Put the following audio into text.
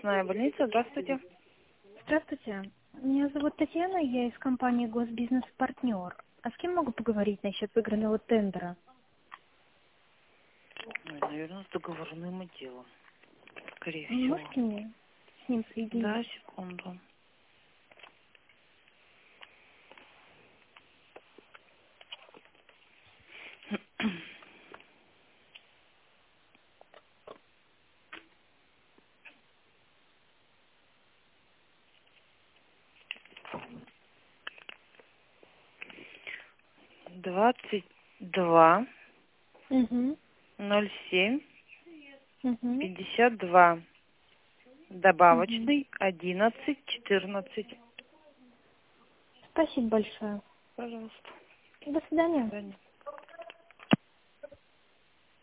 Больница, здравствуйте. Здравствуйте. Меня зовут Татьяна, я из компании Госбизнес Партнер. А с кем могу поговорить насчет выигранного тендера? Наверное, с договорным отделом. Скорее всего. Можете мне с ним соединить? Да, секунду. Двадцать два Угу. 07 Угу. 52. Угу. Добавочный 11 14. Спасибо большое. Пожалуйста. До До свидания. свидания.